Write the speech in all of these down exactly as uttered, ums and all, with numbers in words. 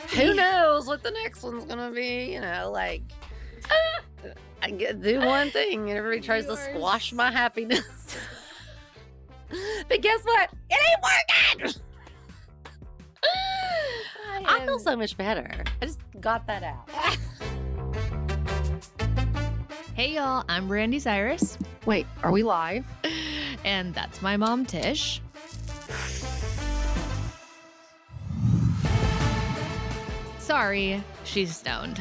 who knows what the next one's gonna be? You know, like I get do one thing and everybody tries to squash my happiness. But guess what? It ain't working. I, I feel so much better. I just got that out. Hey y'all, I'm Brandy Cyrus. Wait, are we live? And that's my mom, Tish. Sorry, she's stoned.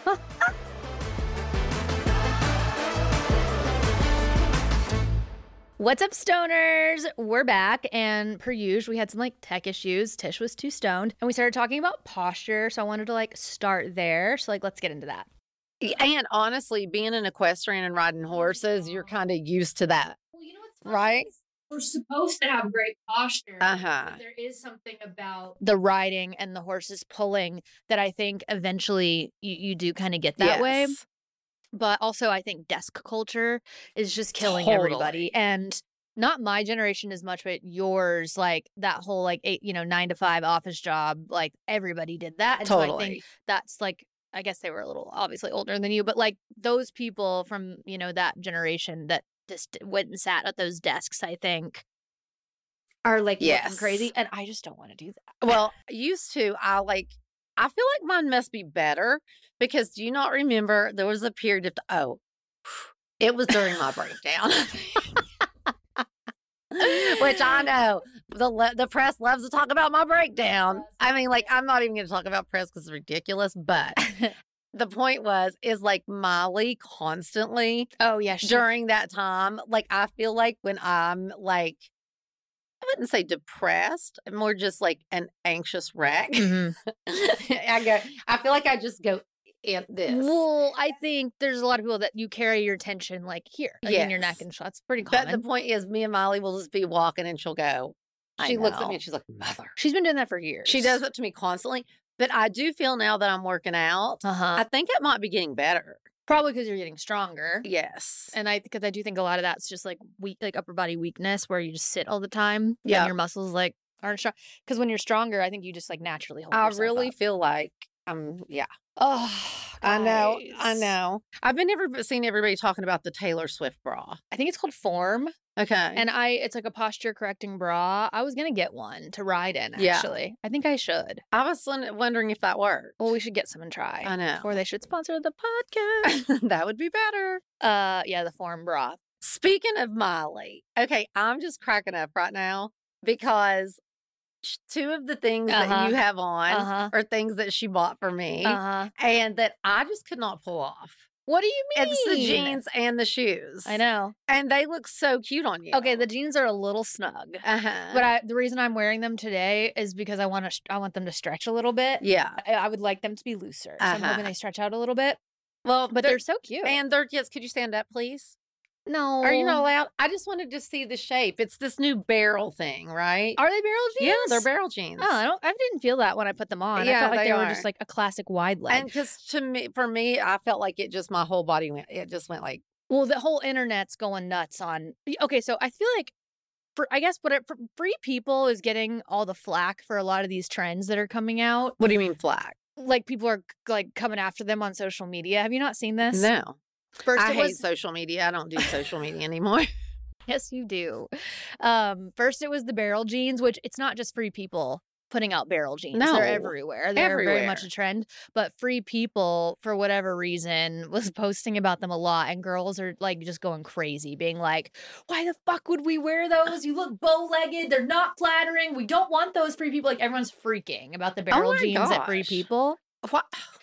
What's up, stoners? We're back, and per usual, we had some like tech issues. Tish was too stoned, and we started talking about posture, so I wanted to like start there. So like, let's get into that. And honestly, being an equestrian and riding horses, you're kind of used to that. Well, you know what's funny? Right? We're supposed to have great posture. Uh-huh. But there is something about the riding and the horses pulling that I think eventually you, you do kind of get that Yes. way. But also, I think desk culture is just killing Totally. everybody. And not my generation as much, but yours, like that whole like eight, you know, nine to five office job, like everybody did that. And Totally. so I think that's like, I guess they were a little obviously older than you, but like those people from, you know, that generation that just went and sat at those desks, I think, are like Yes. looking crazy. And I just don't want to do that. Well, used to, I like, I feel like mine must be better because do you not remember there was a period of, oh, it was during my breakdown. Which I know the le- the press loves to talk about my breakdown. I mean, like, I'm not even going to talk about press because it's ridiculous, but the point was, is like Molly constantly Oh, yeah. She, during that time, like, I feel like when I'm like, I wouldn't say depressed, more just like an anxious wreck. Mhm. I go, I feel like I just go in this. Well, I think there's a lot of people that you carry your tension like here, like in your neck Yes. and shots. Pretty But common. the point is, me and Molly will just be walking and she'll go, I she looks at know. me and she's like, mother. She's been doing that for years. She does it to me constantly. But I do feel now that I'm working out, Uh huh. I think it might be getting better. Probably because you're getting stronger. Yes. And I, because I do think a lot of that's just like weak, like upper body weakness where you just sit all the time. Yeah. And your muscles like aren't strong. Because when you're stronger, I think you just like naturally hold I yourself really up. feel like I'm, yeah. Oh, I know. guys. I know. I've been never seen everybody talking about the Taylor Swift bra. I think it's called Form. Okay. And I, it's like a posture correcting bra. I was going to get one to ride in, Yeah. actually. I think I should. I was won- wondering if that worked. Well, we should get some and try. I know. Or they should sponsor the podcast. That would be better. uh, yeah, the Form bra. Speaking of Molly, okay, I'm just cracking up right now because sh- two of the things Uh-huh. that you have on Uh-huh. are things that she bought for me Uh-huh. and that I just could not pull off. What do you mean? It's the jeans and the shoes. I know. And they look so cute on you. Okay, the jeans are a little snug. Uh-huh. But I, the reason I'm wearing them today is because I want to. I want them to stretch a little bit. yeah. I, I would like them to be looser. So I'm Uh-huh. hoping they stretch out a little bit. Well, But they're, so cute. and they're yes, could you stand up, please? no, Are you not allowed? I just wanted to see the shape. It's this new barrel thing, right? Are they barrel jeans? Yeah, they're barrel jeans. Oh, I don't. I didn't feel that when I put them on. I Yeah, felt like they they, were are. just like a classic wide leg. And because to me, for me, I felt like it just my whole body went. It just went like Well, the whole internet's going nuts on. Okay, so I feel like, for I guess what it, for Free People is getting all the flack for a lot of these trends that are coming out. what do you mean flag? Like people are like coming after them on social media. Have you not seen this? No, First, I it hate was social media. I don't do social media anymore. yes, you do. Um, first, it was the barrel jeans, which it's not just Free People putting out barrel jeans. No. They're everywhere. They're very Everywhere. much a trend. But Free People, for whatever reason, was posting about them a lot. And girls are like just going crazy, being like, why the fuck would we wear those? You look bow legged. They're not flattering. We don't want those Free People. Like everyone's freaking about the barrel Oh my jeans at Free gosh. People. What?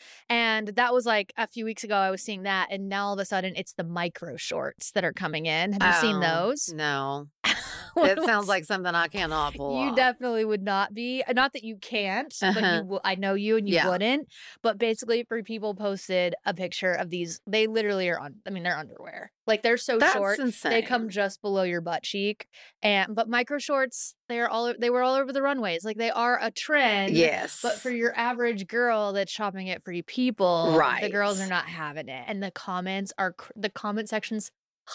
And that was like a few weeks ago, I was seeing that. And now all of a sudden, it's the micro shorts that are coming in. Have you seen Oh, those? No, What it sounds was- like something I cannot pull You off. definitely would not be. Not that you can't, but Uh-huh. you. W- I know you, and you Yeah. wouldn't. But basically, Free People posted a picture of these. They literally are on. I mean, they're underwear. Like they're so That's short. insane. They come just below your butt cheek. And but micro shorts, they are all. They were all over the runways. Like they are a trend. Yes, But for your average girl that's shopping at Free People, Right. the girls are not having it, and the comments are cr- the comment section's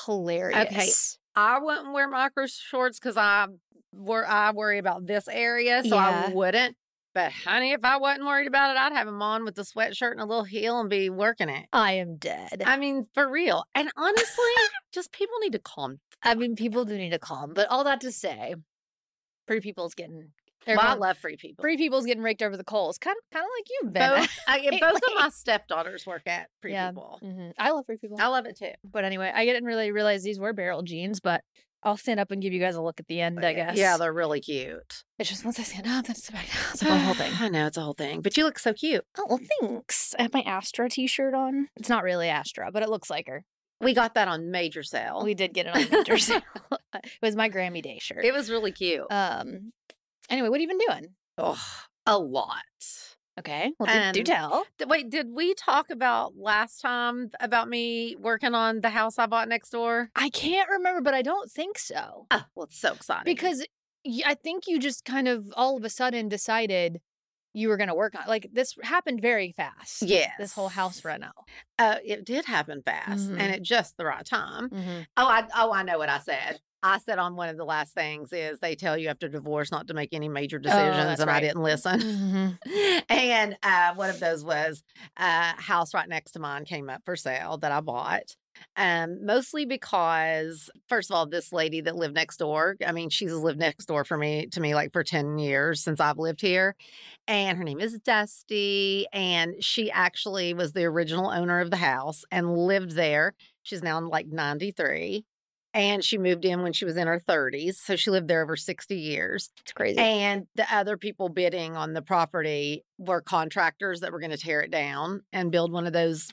hilarious. I wouldn't wear micro shorts because I wor- I worry about this area, so Yeah. I wouldn't. But honey, if I wasn't worried about it, I'd have him on with the sweatshirt and a little heel and be working it. I am dead. I mean, for real. And honestly, just people need to calm. I mean, people do need to calm. But all that to say, Free People's getting... Well, I love Free People. Free People's getting raked over the coals. Kind of kind of like you've been. Both, I, both of my stepdaughters work at Free yeah. People. Mm-hmm. I love Free People. I love it too. But anyway, I didn't really realize these were barrel jeans, but I'll stand up and give you guys a look at the end, I guess. Yeah, they're really cute. It's just once I stand up, that's about it. It's a whole thing. I know, it's a whole thing. But you look so cute. Oh, well, thanks. I have my Astra t-shirt on. It's not really Astra, but it looks like her. We got that on major sale. We did get it on major sale. It was my Grammy Day shirt. It was really cute. Um. Anyway, what have you been doing? Oh, a lot. Okay. Well, do, um, do tell. Th- wait, did we talk about last time about me working on the house I bought next door? I can't remember, but I don't think so. Oh, well, it's so exciting. Because y- I think you just kind of all of a sudden decided you were going to work on like this happened very fast. Yes. This whole house reno. Uh, it did happen fast Mhm. and at just the right time. Mm-hmm. Oh, I oh I know what I said. I said on one of the last things is they tell you after divorce not to make any major decisions, that's and I right. didn't listen. Mm-hmm. And uh, one of those was a uh, house right next to mine came up for sale that I bought. Um, mostly because, first of all, this lady that lived next door, I mean, she's lived next door for me to me like for ten years since I've lived here. And her name is Dusty. And she actually was the original owner of the house and lived there. She's now like ninety-three. And she moved in when she was in her thirties. So she lived there over sixty years. It's crazy. And the other people bidding on the property were contractors that were going to tear it down and build one of those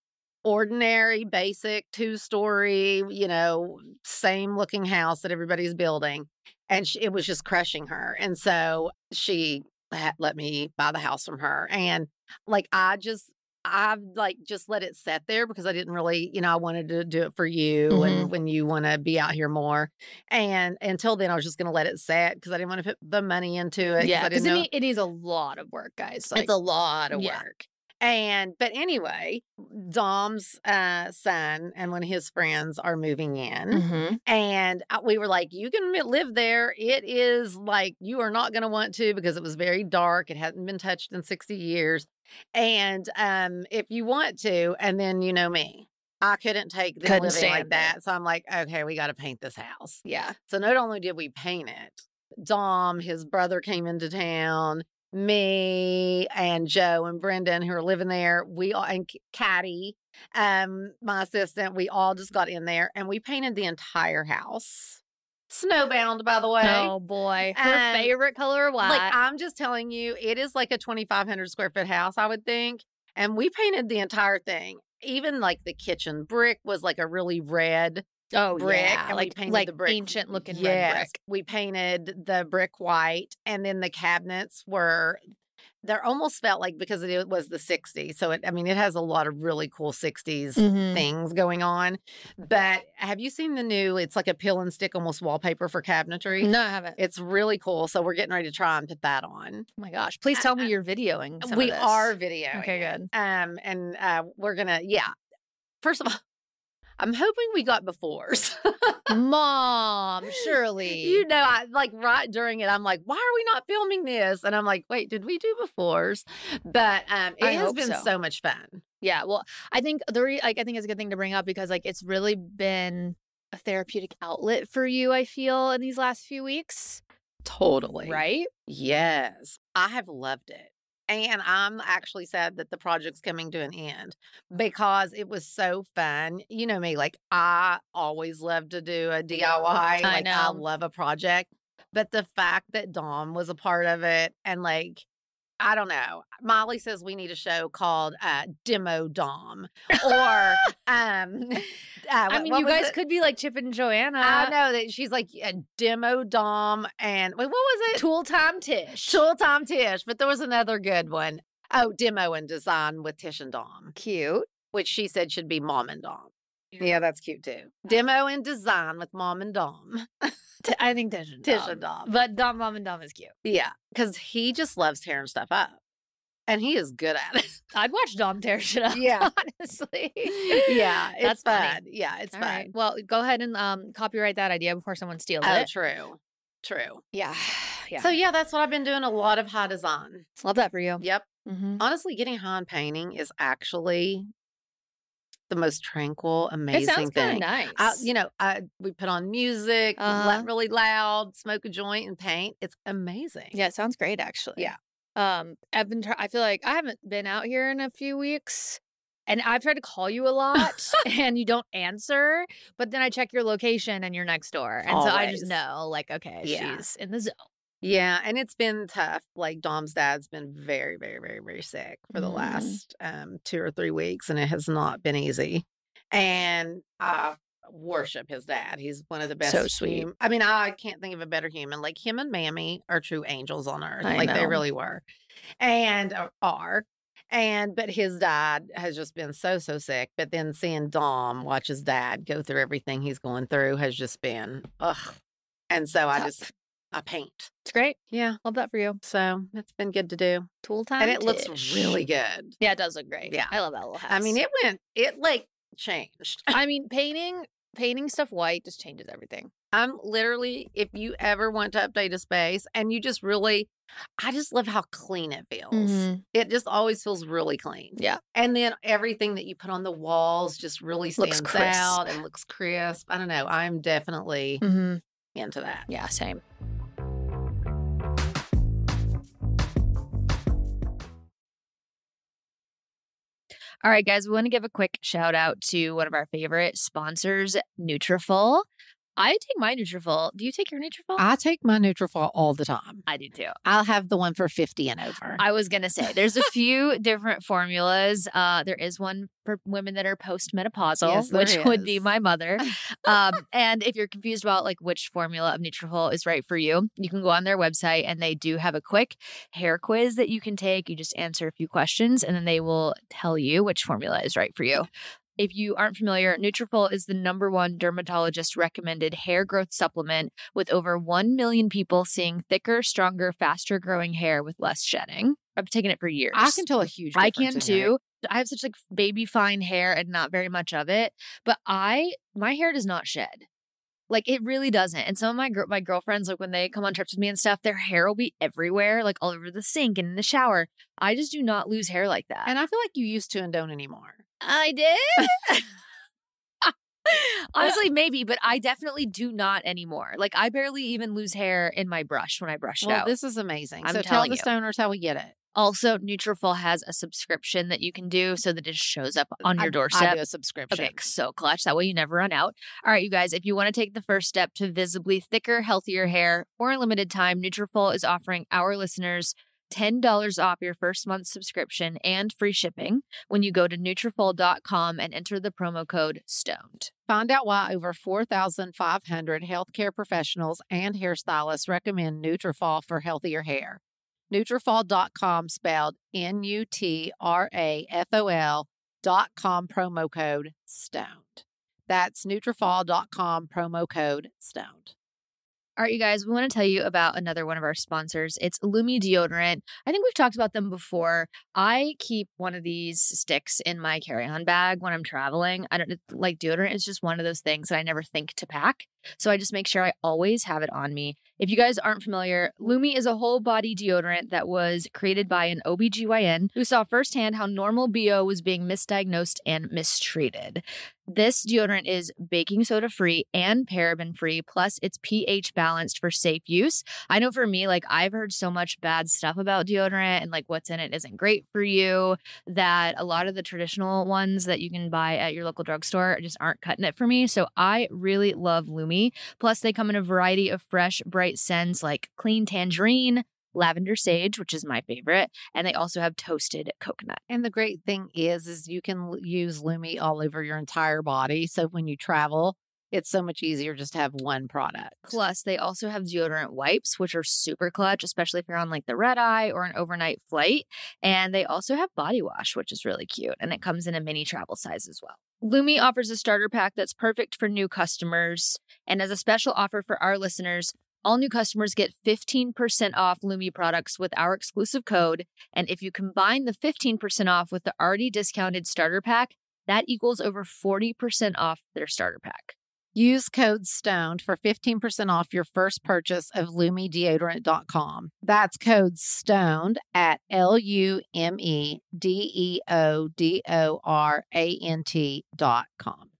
ordinary, basic, two-story, you know, same looking house that everybody's building. And she, it was just crushing her. And so she ha- let me buy the house from her. And like, I just, I've like just let it sit there because I didn't really, you know, I wanted to do it for you Mhm. and when you want to be out here more. And until then, I was just going to let it sit because I didn't want to put the money into it. 'cause Yeah, I because didn't it, know. need- it needs a lot of work, guys. Like, It's a lot of yeah. work. And, but anyway, Dom's uh, son and one of his friends are moving in. Mhm. And I- we were like, you can mi- live there. It is like, you are not going to want to because it was very dark. It hadn't been touched in sixty years. And um, if you want to, and then you know me, I couldn't take them Couldn't living stand like it. that. So I'm like, okay, we got to paint this house. Yeah. So not only did we paint it, Dom, his brother came into town, me and Joe and Brendan who are living there, we all, and Caddy, um, my assistant, we all just got in there and we painted the entire house. Snowbound, by the way. Oh boy, her Um, favorite color, white. Like, I'm just telling you, it is like a twenty-five hundred square foot house, I would think. And we painted the entire thing. Even like the kitchen brick was like a really red oh brick. yeah, And we like painted like the brick. ancient looking red Yes, brick. we painted the brick white. And then the cabinets were, they're almost felt like because it was the sixties. So, it, I mean, it has a lot of really cool sixties Mhm. things going on. But have you seen the new, it's like a peel and stick almost wallpaper for cabinetry? No, I haven't. It's really cool. So we're getting ready to try and put that on. Oh my gosh, please tell me you're videoing. Some we of this. are videoing. Okay, it. good. Um, and uh, we're gonna, yeah. First of all, I'm hoping we got befores. Mom, surely. You know, I like right during it, I'm like, why are we not filming this? And I'm like, wait, did we do befores? But um, it I has hope been so. so much fun. Yeah, well, I think the re- like I think it's a good thing to bring up because like it's really been a therapeutic outlet for you. I feel in these last few weeks, Totally. right? Yes. I have loved it. And I'm actually sad that the project's coming to an end because it was so fun. You know me, like I always love to do a D I Y. I Like I know. love a project. But the fact that Dom was a part of it and like, I don't know. Molly says we need a show called uh, Demo Dom or um uh, I what- mean, what you was guys it? could be like Chip and Joanna. I know that she's like a Demo Dom and wait, what was it? Tool Time Tish. Tool Time Tish, but there was another good one. Oh, Demo and Design with Tish and Dom, Cute. which she said should be Mom and Dom. Yeah, that's cute too. Demo and Design with Mom and Dom. T- I think Tish and Tish Dom. and Dom. But Dom, Mom, and Dom is cute. Yeah, because he just loves tearing stuff up. And he is good at it. I'd watch Dom tear shit up. Yeah. honestly. Yeah, it's That's funny. fun. Yeah, it's All fun. right. Well, go ahead and um copyright that idea before someone steals Oh, it. true. True. Yeah. yeah. So, yeah, that's what I've been doing. A lot of high design. Love that for you. Yep. Mm-hmm. Honestly, getting high on painting is actually the most tranquil, amazing It sounds kind thing. of nice. I, you know, I we put on music, Uh-huh. let really loud, smoke a joint, and paint. It's amazing. Yeah, it sounds great, actually. Yeah. Um, I've been. Try- I feel like I haven't been out here in a few weeks, and I've tried to call you a lot, and you don't answer. But then I check your location, and you're next door, and so I just Always. know, like, okay, Yeah. she's in the zone. Yeah, and it's been tough. Like Dom's dad's been very, very, very, very sick for the Mm. last um two or three weeks, and it has not been easy. And I worship his dad. He's one of the best. So sweet. hum- I mean, I can't think of a better human. Like him and Mammy are true angels on earth. I like they know. really were, and uh, are. And but his dad has just been so so sick. But then seeing Dom watch his dad go through everything he's going through has just been ugh. And so I Tough. just I paint. It's great. Yeah. Love that for you. So it's been good to do. Tool time. And it looks Tish. really good. Yeah, it does look great. Yeah. I love that little house. I mean, it went, it like changed. I mean, painting, painting stuff white just changes everything. I'm literally, if you ever want to update a space and you just really, I just love how clean it feels. Mhm. It just always feels really clean. Yeah. And then everything that you put on the walls just really Looks stands crisp. out and looks crisp. I don't know. I'm definitely Mm-hmm. into that. Yeah, same. All right, guys, we want to give a quick shout out to one of our favorite sponsors, Nutrafol. I take my Nutrafol. Do you take your Nutrafol? I take my Nutrafol all the time. I do too. I'll have the one for fifty and over. I was going to say, there's a few different formulas. Uh, there is one for women that are postmenopausal, Yes, there which would be is. my mother. Um, and if you're confused about like which formula of Nutrafol is right for you, you can go on their website and they do have a quick hair quiz that you can take. You just answer a few questions and then they will tell you which formula is right for you. If you aren't familiar, Nutrafol is the number one dermatologist recommended hair growth supplement with over one million people seeing thicker, stronger, faster growing hair with less shedding. I've taken it for years. I can tell a huge I difference can in hair. too. I have such like baby fine hair and not very much of it, but I my hair does not shed. Like it really doesn't. And some of my gr- my girlfriends, like when they come on trips with me and stuff, their hair will be everywhere, like all over the sink and in the shower. I just do not lose hair like that. And I feel like you used to and don't anymore. I did. Honestly, maybe, but I definitely do not anymore. Like I barely even lose hair in my brush when I brush it Well, out. this is amazing. I'm so tell telling the you. stoners how we get it. Also, Nutrafol has a subscription that you can do so that it just shows up on your I, doorstep. I do a subscription. Okay, so clutch. That way you never run out. All right, you guys, if you want to take the first step to visibly thicker, healthier hair for a limited time, Nutrafol is offering our listeners ten dollars off your first month's subscription and free shipping when you go to Nutrafol dot com and enter the promo code STONED. Find out why over four thousand five hundred healthcare professionals and hairstylists recommend Nutrafol for healthier hair. Nutrafol dot com spelled N U T R A F O L dot com promo code STONED. That's Nutrafol dot com promo code STONED. All right, you guys, we want to tell you about another one of our sponsors. It's Lumi Deodorant. I think we've talked about them before. I keep one of these sticks in my carry-on bag when I'm traveling. I don't like deodorant. It's just one of those things that I never think to pack. So I just make sure I always have it on me. If you guys aren't familiar, Lumi is a whole body deodorant that was created by an O B G Y N who saw firsthand how normal B O was being misdiagnosed and mistreated. This deodorant is baking soda free and paraben free, plus it's pH balanced for safe use. I know for me, like I've heard so much bad stuff about deodorant and like what's in it isn't great for you that a lot of the traditional ones that you can buy at your local drugstore just aren't cutting it for me. So I really love Lumi. Plus they come in a variety of fresh, bright scents like clean tangerine, lavender sage, which is my favorite, and they also have toasted coconut. And the great thing is, is you can l- use Lumi all over your entire body. So when you travel, it's so much easier just to have one product. Plus, they also have deodorant wipes, which are super clutch, especially if you're on like the red eye or an overnight flight. And they also have body wash, which is really cute. And it comes in a mini travel size as well. Lumi offers a starter pack that's perfect for new customers. And as a special offer for our listeners, all new customers get fifteen percent off Lumi products with our exclusive code. And if you combine the fifteen percent off with the already discounted starter pack, that equals over forty percent off their starter pack. Use code STONED for fifteen percent off your first purchase of lumi deodorant dot com. That's code STONED at L U M E D E O D O R A N T dot com.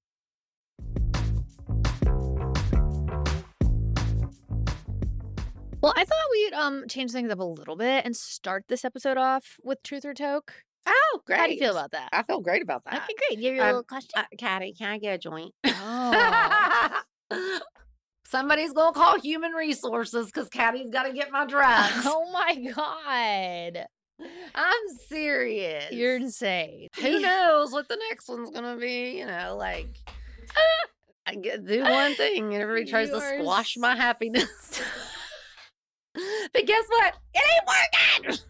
Well, I thought we'd um change things up a little bit and start this episode off with Truth or Toke. Oh, great. How do you feel about that? I feel great about that. Okay, great. You have your Um, little question? Uh, Caddy, can I get a joint? Oh. Somebody's going to call human resources because Caddy's got to get my drugs. Oh my God. I'm serious. You're insane. Who knows what the next one's going to be? You know, like, I get, do one thing and everybody tries You to are squash my s- happiness. But guess what? It ain't working.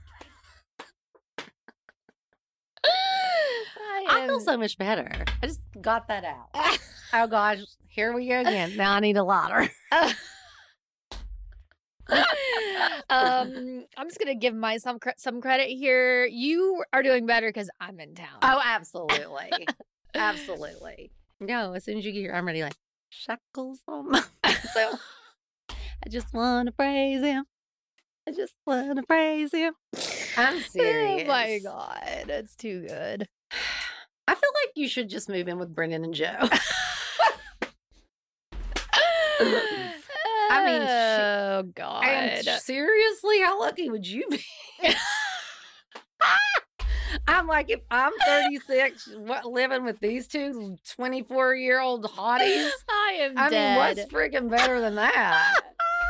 I, I feel am- so much better. I just got that out. Oh gosh, here we go again. Now I need a lighter. um, I'm just gonna give my some cre- some credit here. You are doing better because I'm in town. Oh, absolutely. Absolutely. No, as soon as you get here, I'm ready like shackles on my so I just wanna praise him. I just wanna praise him. I'm serious. Oh my God, that's too good. I feel like you should just move in with Brendan and Joe. I mean, sh- oh God. And seriously, how lucky would you be? I'm like, if I'm thirty-six, what, living with these two twenty-four-year-old hotties, I am I dead. mean, what's freaking better than that?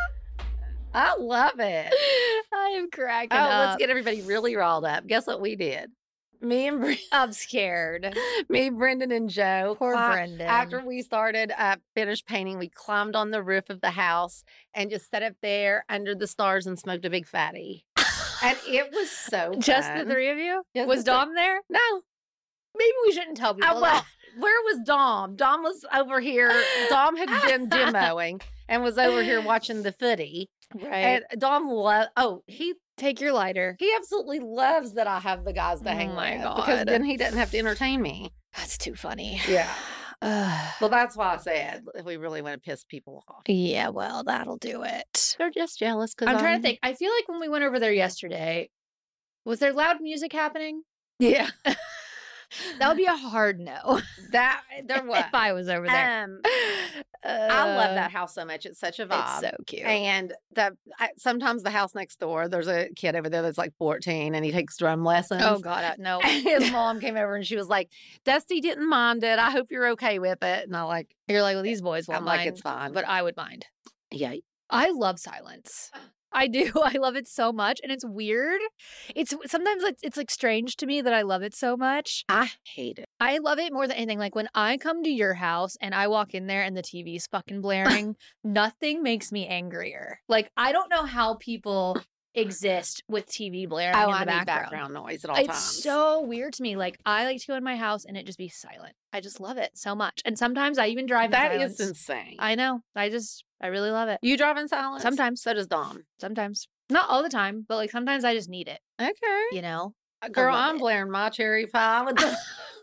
I love it. I am cracking Oh, up. let's get everybody really riled up. Guess what we did? Me and Bre- I'm scared. me, Brendan, and Joe. Poor cli- Brendan. After we started uh, finished painting, we climbed on the roof of the house and just sat up there under the stars and smoked a big fatty. And it was so Just the fun. three of you? Just Was the three- Dom there? No. Maybe we shouldn't tell people Oh, well, that. where was Dom? Dom was over here. Dom had been demoing and was over here watching the footy. Right. And Dom loved, oh, he Take your lighter. he absolutely loves that I have the guys to Oh hang my with. Because God. then he doesn't have to entertain me. That's too funny. Yeah. Ugh. Well, that's why I said if we really want to piss people off. Yeah, well, that'll do it. They're just jealous because I'm trying to think. I feel like when we went over there yesterday, was there loud music happening? Yeah. That would be a hard no. That there was. If I was over there. Um, I love Uh, that house so much. It's such a vibe. It's so cute. And the I, sometimes the house next door, there's a kid over there that's like fourteen, and he takes drum lessons. Oh God, I- no. And his mom came over and she was like, "Dusty didn't mind it. I hope you're okay with it." And I like, You're like, well, these boys won't I'm mind, like, it's fine. but I would mind. Yeah, I love silence. I do. I love it so much, and it's weird. It's sometimes it's, it's like strange to me that I love it so much. I hate it. I love it more than anything. Like when I come to your house and I walk in there and the T V's fucking blaring, nothing makes me angrier. Like I don't know how people exist with T V blaring Oh, in the I need background. background noise at all It's times. so weird to me. Like I like to go in my house and it just be silent. I just love it so much. And sometimes I even drive in That silence. is insane. I know. I just I really love it. you drive in silence? Sometimes. So does Dom. Sometimes. Not all the time, but like sometimes I just need it, Okay. you know? Girl, love I'm it. blaring my cherry pie with the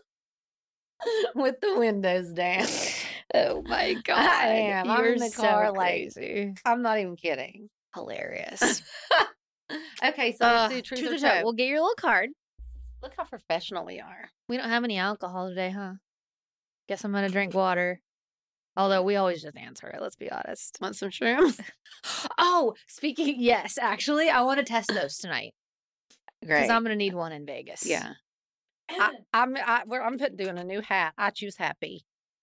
with the windows down. Oh my god. I am. I'm You're in the so car, like- crazy. I'm not even kidding. Hilarious. Okay, so Uh, let's do truth, truth or or toke. toke. We'll get your little card. Look how professional we are. We don't have any alcohol today, huh? Guess I'm gonna drink water. Although we always just answer it, let's be honest. Want some shrooms? Oh, speaking, yes, actually, I want to test those tonight Great. because I'm gonna need one in Vegas. yeah. I, I'm I, we're, I'm put, doing a new hat. I choose happy.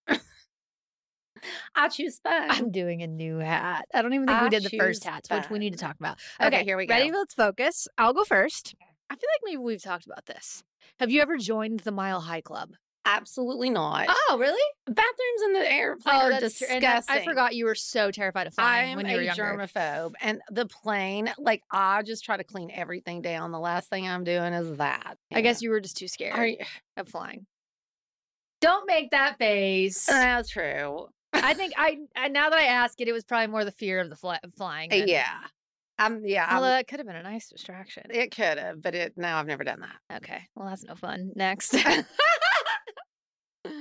I choose fun. I'm doing a new hat. I don't even think I we did the first choose hats, which we need to fun. talk about. Okay, here we Ready? go. Let's focus. I'll go first. I feel like maybe we've talked about this. Have you ever joined the Mile High Club? Absolutely not. Oh, really? Bathrooms in the airplane are true. disgusting. And I, I forgot you were so terrified of flying I'm when a you were younger. germaphobe, and the plane, like I just try to clean everything down. The last thing I'm doing is that. I guess you were just too scared Are you- of flying. Don't make that face. That's true. I think I, I now that I ask it, it was probably more the fear of the fly, flying. than- Yeah. I'm. Yeah. I'm- Although that could have been a nice distraction. it could have, but it. No, I've never done that. Okay. Well, that's no fun. Next.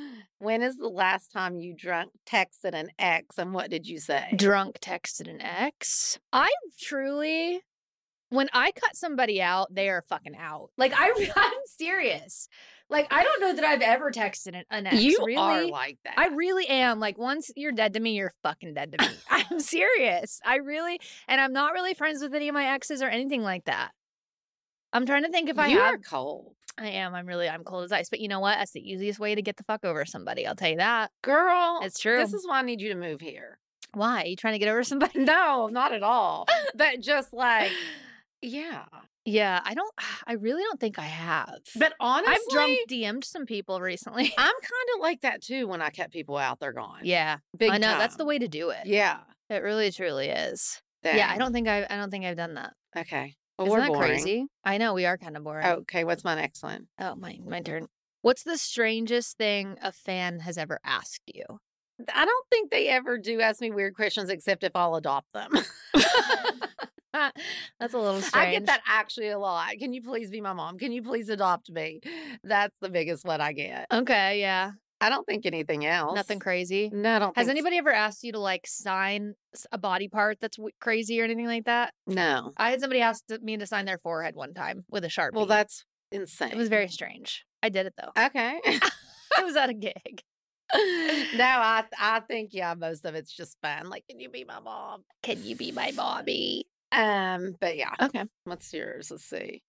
When is the last time you drunk texted an ex and what did you say? Drunk texted an ex. I truly, when I cut somebody out, they are fucking out. Like, I, I'm serious. Like, I don't know that I've ever texted an, an ex. You really. are like that. I really am. Like, once you're dead to me, you're fucking dead to me. I'm serious. I really, and I'm not really friends with any of my exes or anything like that. I'm trying to think if I you have. are cold. I am. I'm really, I'm cold as ice. But you know what? That's the easiest way to get the fuck over somebody. I'll tell you that. Girl. It's true. This is why I need you to move here. Why? Are you trying to get over somebody? No, not at all. But just like, yeah. Yeah, I don't, I really don't think I have. But honestly, I've drunk D M'd some people recently. I'm kind of like that too when I cut people out. They're gone. Yeah. Big I know. time. That's the way to do it. Yeah. It really, truly is. Dang. Yeah, I don't think I, I don't think I've done that. Okay. Well, Isn't we're that boring. crazy? I know, we are kind of boring. Okay, what's my next one? Oh, my, my turn. What's the strangest thing a fan has ever asked you? I don't think they ever do ask me weird questions except if I'll adopt them. That's a little strange. I get that actually a lot. Can you please be my mom? Can you please adopt me? That's the biggest one I get. Okay, yeah. I don't think anything else. Nothing crazy. No, I don't Has think anybody ever asked you to like sign s- a body part that's w- crazy or anything like that? so. No. I had somebody ask to- me to sign their forehead one time with a Sharpie. Well, that's insane. It was very strange. I did it though. okay. It was at a gig. No, I I think yeah, most of it's just fun. Like, can you be my mom? Can you be my mommy? Um, but yeah. Okay. What's yours? Let's see.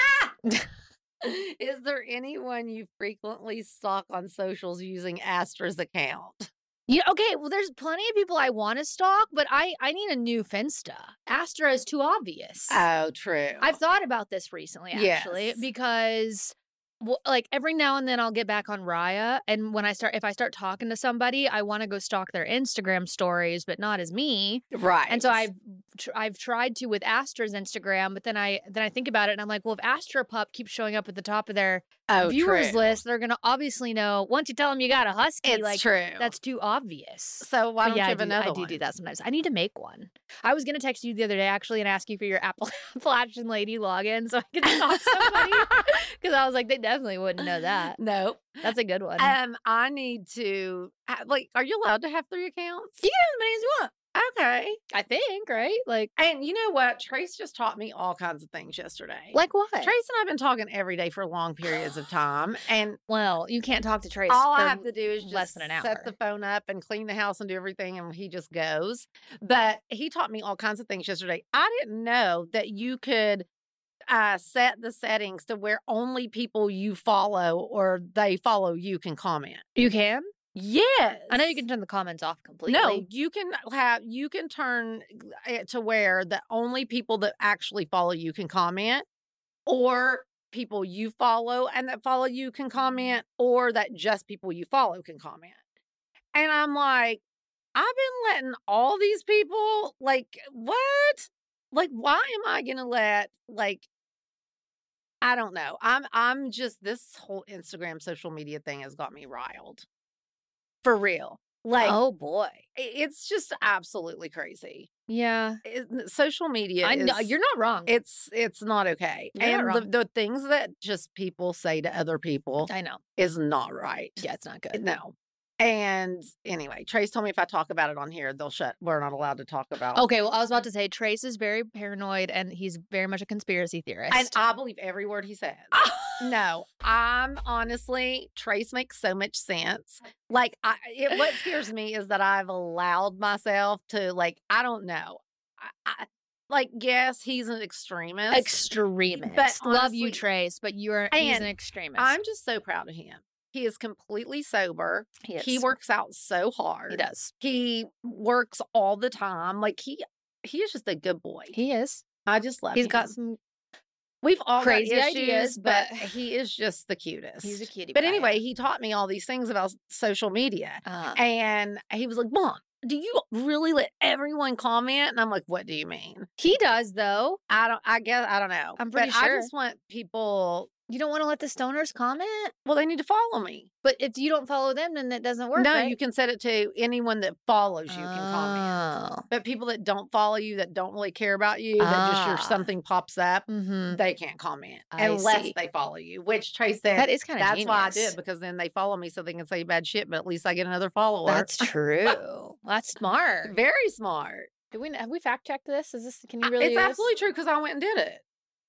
Is there anyone you frequently stalk on socials using Astra's account? Yeah, okay, well there's plenty of people I want to stalk, but I I need a new Finsta. Astra is too obvious. Oh, true. I've thought about this recently actually Yes. because well, like every now and then I'll get back on Raya, and when I start if I start talking to somebody, I want to go stalk their Instagram stories, but not as me. right. And so I've tr- I've tried to with Astra's Instagram, but then I then I think about it and I'm like, well, if Astra Pup keeps showing up at the top of their oh, viewers true. list, they're gonna obviously know once you tell them you got a husky, It's like true. that's too obvious. so why But don't yeah, you I have do, another I do one? do that sometimes. I need to make one. I was gonna text you the other day actually and ask you for your Apple Appalachian Lady login so I could stalk somebody because I was like, they definitely wouldn't know that. No. That's a good one. Um, I need to ha- like. Are you allowed to have three accounts? you can have as many as you want. Okay. I think, right? Like, And you know what? Trace just taught me all kinds of things yesterday. like what? Trace and I've been talking every day for long periods of time, and Well, you can't talk to Trace. all for I have to do is less just than an set hour. the phone up and clean the house and do everything, and he just goes. But he taught me all kinds of things yesterday. I didn't know that you could uh, set the settings to where only people you follow or they follow you can comment. You can? Yes, I know you can turn the comments off completely. No, you can have you can turn it to where the only people that actually follow you can comment, or people you follow and that follow you can comment, or that just people you follow can comment. And I'm like, I've been letting all these people, like, what? Like, why am I gonna let like I don't know. I'm I'm just this whole Instagram social media thing has got me riled. For real. Like, Oh boy. i- it's just absolutely crazy. Yeah. It- social media I know is, you're not wrong. it's it's not okay. You're not and the, wrong. the things that just people say to other people I know. is not right. Yeah, it's not good. No. And anyway, Trace told me if I talk about it on here, they'll shut. We're not allowed to talk about. Okay, well, I was about to say Trace is very paranoid and he's very much a conspiracy theorist. And I believe every word he says. No, I'm honestly, Trace makes so much sense. Like, I, it, what scares me is that I've allowed myself to, like, I don't know. I, I, like, yes, he's an extremist. extremist. But Love you, honestly- Trace, but you're he's And an extremist. I'm just so proud of him. He is completely sober. he, is. He works out so hard. He does. He works all the time. Like, he he is just a good boy. He is. I just love He's him. got some. We've all crazy got issues, ideas, but but- he is just the cutest. He's a cutie. But pie. anyway, he taught me all these things about social media. Uh, And he was like, Mom, do you really let everyone comment? And I'm like, what do you mean? he does though. I don't, I guess, I don't know. I'm pretty but I sure. just want people You don't want to let the stoners comment? Well, they need to follow me. But if you don't follow them, then that doesn't work, No, right? you can set it to anyone that follows you can comment. Oh. But people that don't follow you, that don't really care about you, that just your Ah. something pops up, Mhm. they can't comment I unless see. they follow you. Which Trace said That is kinda that's why I genius. did, because then they follow me so they can say bad shit, but at least I get another follower. That's true. That's smart. Very smart. Do we have we fact checked this? Is this can you I- really it's do this? absolutely true because I went and did it.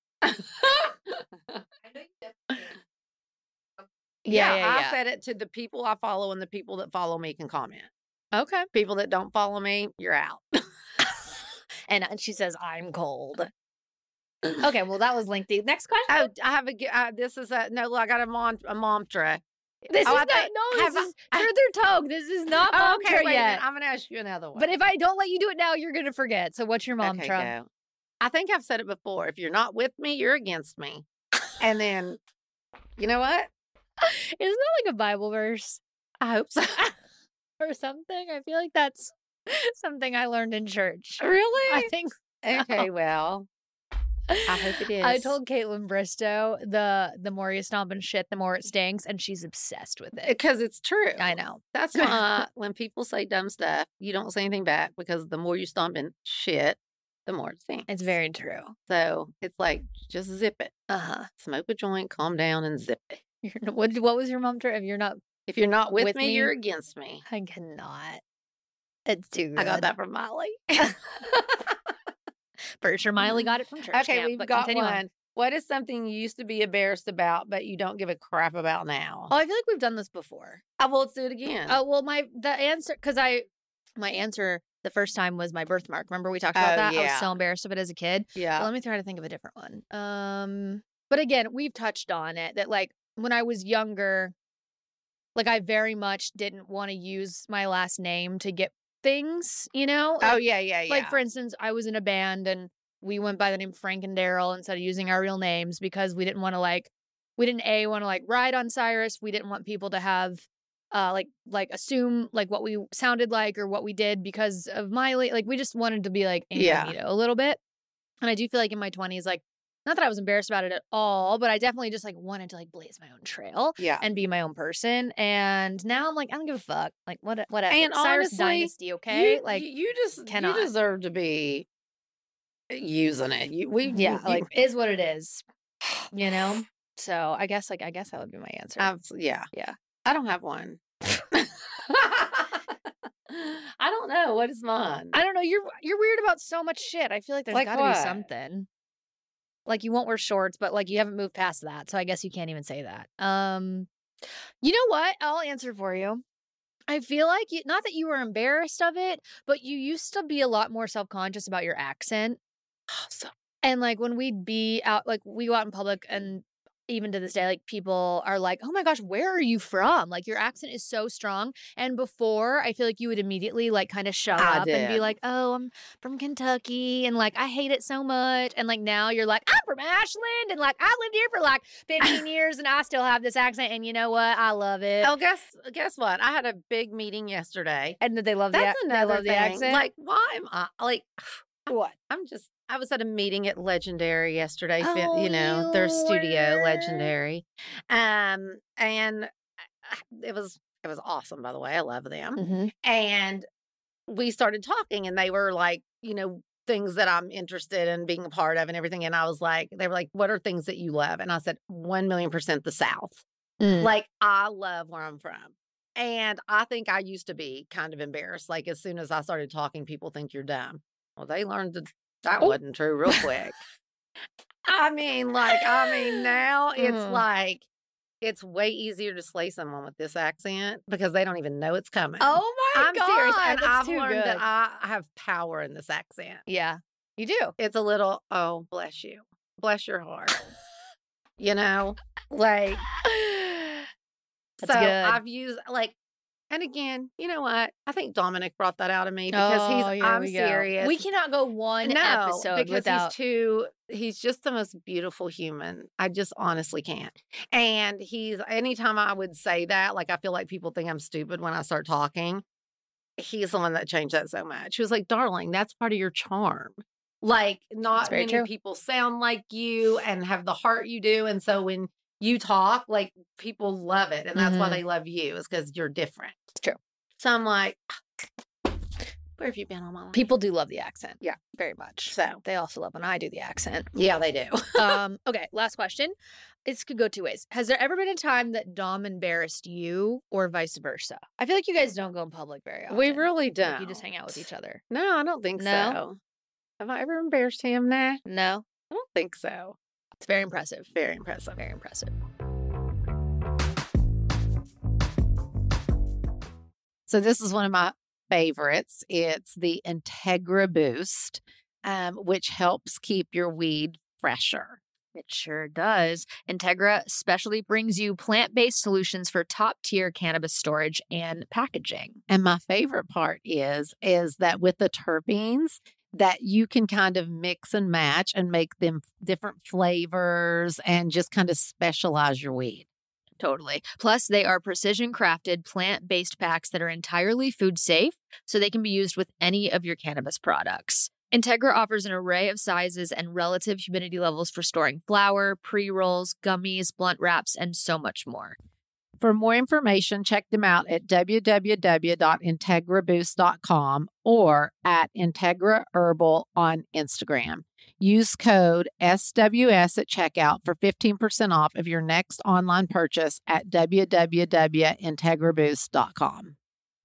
Yeah, yeah, I yeah. said it to the people I follow, and the people that follow me can comment. Okay. People that don't follow me, you're out. And uh, she says, I'm cold. Okay, well, that was lengthy. Next question. Oh, I have a. g- Uh, this is a no. I got a mom a mantra. This oh, is I not, think- no, have this I- is truth or togue. This is not Oh, mantra okay, wait a yet. minute. I'm gonna ask you another one. But if I don't let you do it now, you're going to forget. So what's your okay, mantra? go. I think I've said it before. If you're not with me, you're against me. And then, you know what? Isn't that like a Bible verse I hope so. or something? I feel like that's something I learned in church. Really? I think Okay. Well, I hope it is. I told Caitlin Bristow the the more you stomp and shit, the more it stinks, and she's obsessed with it. because it's true. I know. That's why when people say dumb stuff, you don't say anything back, because the more you stomp in shit, the more it stinks. It's very true. So it's like, just zip it. Uh huh. Smoke a joint, calm down, and zip it. What what was your mantra? If you're not, If you're not with, With me, me? you're against me. I cannot. It's too good. I got that from Molly. For sure, Miley got it from church. Okay, camp, we've but got continue one. on. What is something you used to be embarrassed about, but you don't give a crap about now? Oh, I feel like we've done this before. Oh, well, let's do it again. Oh well, my the answer because I my answer the first time was my birthmark. Remember we talked about Oh, that? I was yeah. so embarrassed of it as a kid. yeah. But let me try to think of a different one. Um, but again, we've touched on it that like when I was younger, like I very much didn't want to use my last name to get things, you know? oh, Like, yeah, yeah, yeah. like for instance, I was in a band and we went by the name Frank and Daryl instead of using our real names because we didn't want to like we didn't a want to like ride on Cyrus. We didn't want people to have uh like like assume like what we sounded like or what we did because of Miley. Like we just wanted to be like Yeah. incognito a little bit. And I do feel like in my twenties, like not that I was embarrassed about it at all, but I definitely just like wanted to like blaze my own trail yeah. and be my own person. And now I'm like, I don't give a fuck. Like what whatever. And Cyrus honestly, Dynasty, okay? You, like you you just cannot. you deserve to be using it. You, we yeah, you- like is what it is. You know? So I guess like I guess that would be my answer. I've- yeah, Yeah. I don't have one. I don't know what is mine. I don't know. You're you're weird about so much shit. I feel like there's Like got to what? be something. Like you won't wear shorts, but like you haven't moved past that, so I guess you can't even say that. Um, you know what? I'll answer for you. I feel like you, not that you were embarrassed of it, but you used to be a lot more self conscious about your accent. So- And like when we'd be out, like we go out in public and even to this day, like people are like, oh my gosh, where are you from? Like your accent is so strong. And before, I feel like you would immediately like kind of shut I up and be did. like, oh, I'm from Kentucky. And like, I hate it so much. And like now you're like, I'm from Ashland. And like, I lived here for like fifteen years and I still have this accent. And you know what? I love it. oh, guess guess what? I had a big meeting yesterday. And they love That's the, they another love the thing. accent. Like, why am I like? what? I'm just. I was at a meeting at Legendary yesterday. fi- Oh, you know, you their studio, were. Legendary, um, and it was it was awesome. By the way, I love them. Mm-hmm. And we started talking, and they were like, you know, things that I'm interested in being a part of and everything. And I was like, they were like, what are things that you love? And I said, one million percent the South. Mm. Like, I love where I'm from. And I think I used to be kind of embarrassed. Like, as soon as I started talking, people think you're dumb. Well, they learned that that Oh. wasn't true real quick. I mean, like, I mean, now it's Mm. like, it's way easier to slay someone with this accent because they don't even know it's coming. Oh my I'm god! serious. And that's I've too learned good. that I have power in this accent. yeah, you do. It's a little, oh, bless you. Bless your heart. You know, like, That's so good. I've used, like, and again, you know what? I I think Dominic brought that out of me because Oh, he's, here I'm we go. serious. We cannot go one no, episode because without. he's too, he's just the most beautiful human. I just honestly can't. And he's, anytime I would say that, like, I feel like people think I'm stupid when I start talking. He's the one that changed that so much. He was like, darling, that's part of your charm. Like, not very many true. people sound like you and have the heart you do. And so when you talk, like people love it. And that's why Mhm. they love you, is because you're different. It's true. So I'm like, where have you been all my life? People do love the accent. Yeah. Very much. So, They also love when I do the accent. yeah, they do. um, okay, last question. This could go two ways. Has there ever been a time that Dom embarrassed you or vice versa? I feel like you guys don't go in public very often. We really Like, don't. you just hang out with each other. No, I don't think No? so. Have I ever embarrassed him? Nah, No? I don't think so. It's very impressive. Very impressive. Very impressive. So this is one of my favorites. It's the Integra Boost, um, which helps keep your weed fresher. It sure does. Integra specially brings you plant-based solutions for top-tier cannabis storage and packaging. And my favorite part is, is that with the terpenes, that you can kind of mix and match and make them different flavors and just kind of specialize your weed. Totally. Plus, they are precision crafted plant-based packs that are entirely food safe, so they can be used with any of your cannabis products. Integra offers an array of sizes and relative humidity levels for storing flour, pre-rolls, gummies, blunt wraps, and so much more. For more information, check them out at w w w dot integra boost dot com or at Integra Herbal on Instagram. Use code S W S at checkout for fifteen percent off of your next online purchase at w w w dot integra boost dot com.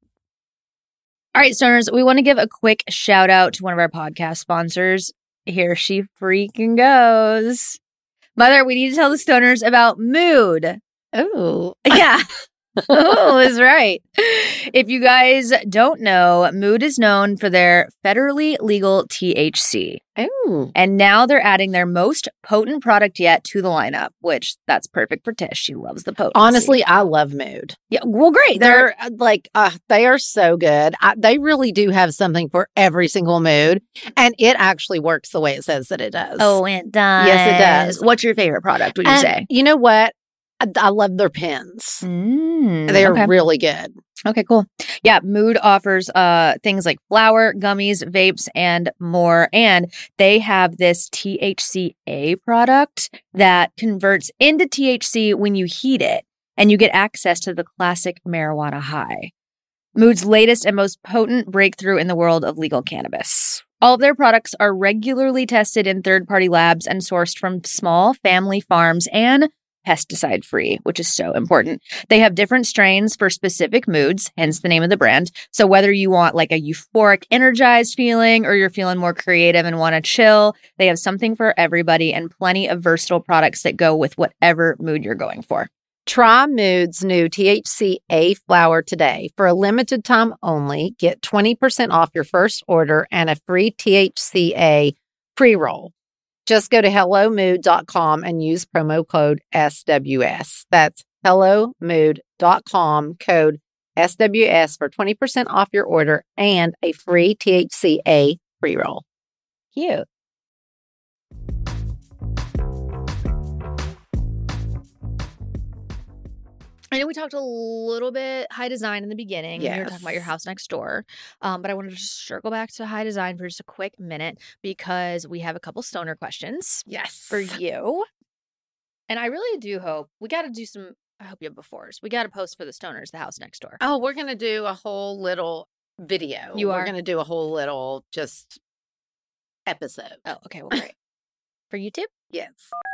All right, stoners, we want to give a quick shout out to one of our podcast sponsors. Here she freaking goes. Mother, we need to tell the stoners about Mood. Oh, Yeah. Oh, is right. If you guys don't know, Mood is known for their federally legal T H C. oh. And now they're adding their most potent product yet to the lineup, which that's perfect for Tish. She loves the potency. Honestly, I love Mood. yeah, well, great. They're uh, like, uh, they are so good. I, they really do have something for every single mood. And it actually works the way it says that it does. Oh, it does. Yes, it does. What's your favorite product, would you And say? You know what? I, I love their pens. Mm, They're okay. really good. Okay, cool. Yeah, Mood offers uh things like flour, gummies, vapes, and more. And they have this T H C A product that converts into T H C when you heat it, and you get access to the classic marijuana high. Mood's latest and most potent breakthrough in the world of legal cannabis. All of their products are regularly tested in third-party labs and sourced from small family farms and pesticide free, which is so important. They have different strains for specific moods, hence the name of the brand. So whether you want like a euphoric, energized feeling or you're feeling more creative and want to chill, they have something for everybody and plenty of versatile products that go with whatever mood you're going for. Try Mood's new T H C A flower today. For a limited time only, get twenty percent off your first order and a free T H C A pre-roll. Just go to hello mood dot com and use promo code S W S. That's hello mood dot com, code S W S for twenty percent off your order and a free T H C A pre-roll. Cute. I know we talked a little bit high design in the beginning. And we were talking about your Yes. house next door. Um, but I wanted to just circle back to high design for just a quick minute because we have a couple stoner questions Yes. for you. And I really do hope we got to do some. I hope you have befores. We got to post for the stoners, the house next door. Oh, we're going to do a whole little video. You We're are? going to do a whole little just episode. Oh, okay. Well, great. For YouTube? Yes.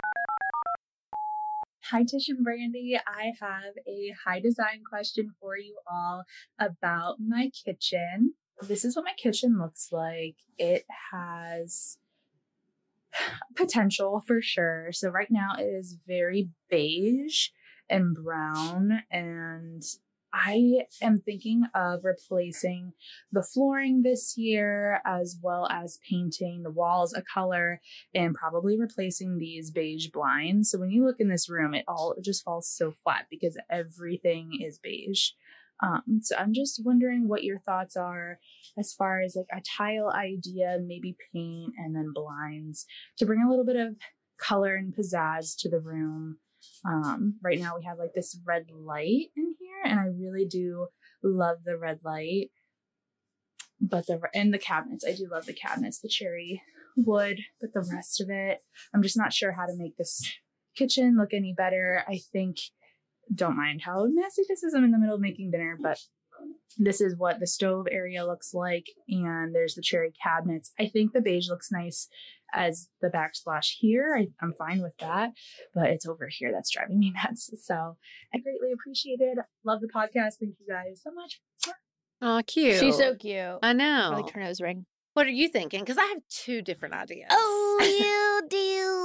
Hi, Tish and Brandy. I have a high design question for you all about my kitchen. This is what my kitchen looks like. It has potential for sure. So right now it is very beige and brown, and I am thinking of replacing the flooring this year, as well as painting the walls a color and probably replacing these beige blinds. So when you look in this room, it all it just falls so flat because everything is beige. Um, so I'm just wondering what your thoughts are as far as like a tile idea, maybe paint and then blinds to bring a little bit of color and pizzazz to the room. Um, right now we have like this red light in here, and I really do love the red light. But the and the cabinets, I do love the cabinets, the cherry wood, but the rest of it, I'm just not sure how to make this kitchen look any better. I think, don't mind how messy this is. I'm in the middle of making dinner, but this is what the stove area looks like. And there's the cherry cabinets. I think the beige looks nice as the backsplash here. I, I'm fine with that, but it's over here that's driving me nuts. So I greatly appreciate it. Love the podcast. Thank you guys so much. Oh, cute. She's so cute. I know. I like her nose ring. What are you thinking? Because I have two different ideas. Oh, you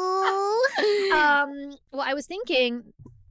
do. um. Well, I was thinking.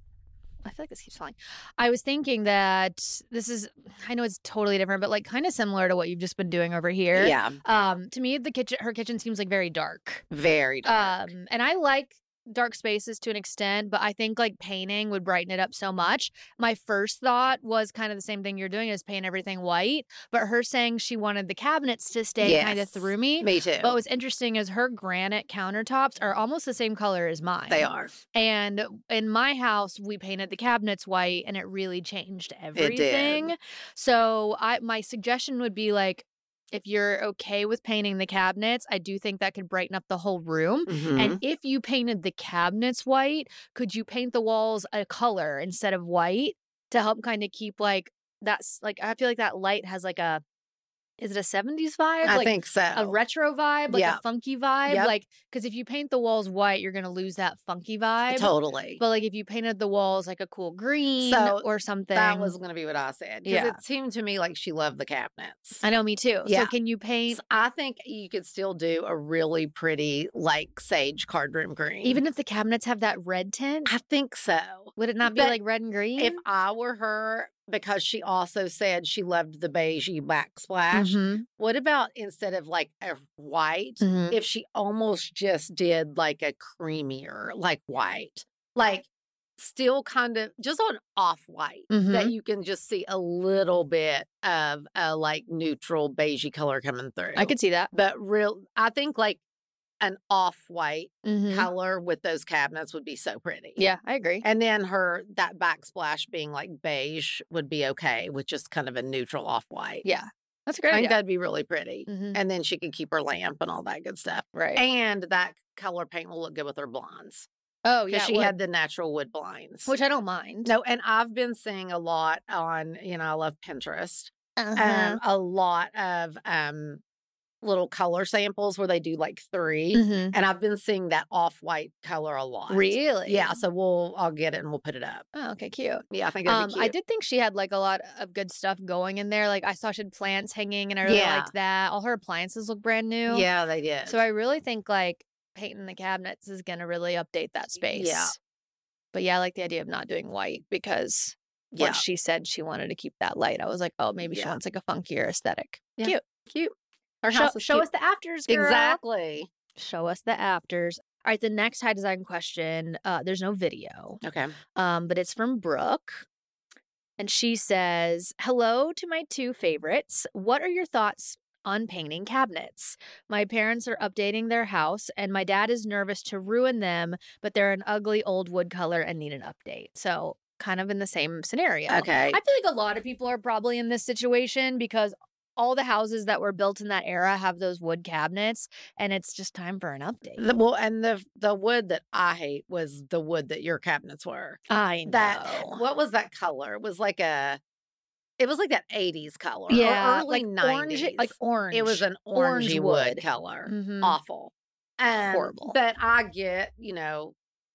I feel like this keeps falling. I was thinking that this is. I know it's totally different, but like kind of similar to what you've just been doing over here. Yeah. Um. To me, the kitchen, her kitchen seems like very dark. Very dark. Um. And I like dark spaces to an extent, but I think like painting would brighten it up so much. My first thought was kind of the same thing you're doing, is paint everything white. But her saying she wanted the cabinets to stay Yes. kind of threw me. Me too. But what's interesting is her granite countertops are almost the same color as mine. They are. And in my house, we painted the cabinets white, and it really changed everything. So I my suggestion would be like, if you're okay with painting the cabinets, I do think that could brighten up the whole room. Mhm. And if you painted the cabinets white, could you paint the walls a color instead of white to help kind of keep like that's like I feel like that light has like a is it a seventies vibe? I like think so. a retro vibe, like Yeah. a funky vibe. Yep. Like because if you paint the walls white, you're gonna lose that funky vibe. Totally. But like if you painted the walls like a cool green So, or something. That was going to be what I said. Because Yeah. it seemed to me like she loved the cabinets. I know, me too. Yeah. So can you paint So I think you could still do a really pretty, like, sage cardroom green. even if the cabinets have that red tint? I think so. Would it not be But like red and green? If I were her, because she also said she loved the beigey backsplash, Mhm. what about instead of like a white, Mhm. if she almost just did like a creamier, like white, like still kind of just on off white that Mhm. you can just see a little bit of a like neutral beigey color coming through. I could see that. but real, I think like an off white Mhm. color with those cabinets would be so pretty. Yeah, I agree. And then her, that backsplash being like beige would be okay with just kind of a neutral off white. Yeah, that's a I great think idea. that'd be really pretty. Mhm. And then she could keep her lamp and all that good stuff. Right. And that color paint will look good with her blinds. Oh, Because yeah. she well, had the natural wood blinds. which I don't mind. No, and I've been seeing a lot on, you know, I love Pinterest. Uh-huh. Um, a lot of um little color samples where they do like three. Mhm. And I've been seeing that off-white color a lot. Really? Yeah, so we'll I'll get it and we'll put it up. Oh, okay, cute. Yeah, I think that'd Um, be I cute. did think she had like a lot of good stuff going in there. Like I saw she had plants hanging, and I really Yeah. liked that. All her appliances look brand new. Yeah, they did. So I really think like painting the cabinets is gonna really update that space. Yeah. But yeah, I like the idea of not doing white because yeah, once she said she wanted to keep that light, I was like, oh, maybe she Yeah. wants like a funkier aesthetic. Yeah. Cute. cute. Her Show, house is show cute. us the afters, girl. Exactly. Show us the afters. All right, the next high design question. Uh, there's no video, Okay. um, but it's from Brooke, and she says, "Hello to my two favorites. What are your thoughts on painting cabinets? My parents are updating their house, and my dad is nervous to ruin them, but they're an ugly old wood color and need an update." So, kind of in the same scenario. Okay. I feel like a lot of people are probably in this situation because all the houses that were built in that era have those wood cabinets, and it's just time for an update. The, well, and the the wood that I hate was the wood that your cabinets were. I know. That what was that color? It was like a, it was like that eighties color. yeah, or early like nineties. orange, like orange. It was an Orange orangey wood, wood. color. Mhm. Awful. Um, Horrible. But I get, you know,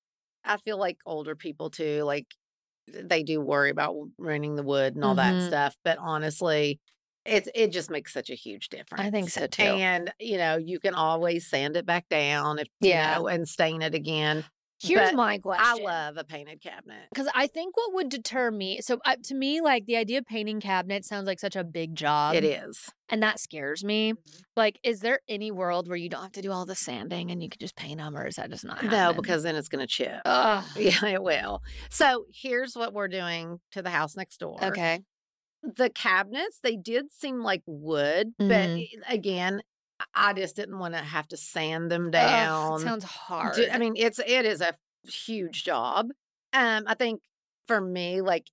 I feel like older people too, like they do worry about ruining the wood and all that Mhm. stuff. But honestly, it's it just makes such a huge difference. I think so, too. And you know, you can always sand it back down if Yeah. you know, and stain it again. Here's But my I question. love a painted cabinet. Because I think what would deter me, so uh, to me, like the idea of painting cabinets sounds like such a big job. It is. And that scares me. Like, is there any world where you don't have to do all the sanding and you can just paint them, or is that just not happening? No, because then it's going to chip. Ugh. Yeah, it will. So here's what we're doing to the house next door. Okay. The cabinets, they did seem like wood, but Mhm. again, I just didn't want to have to sand them Ugh, down. it sounds hard. Do- I mean, it's it is a huge job. Um, I think for me, like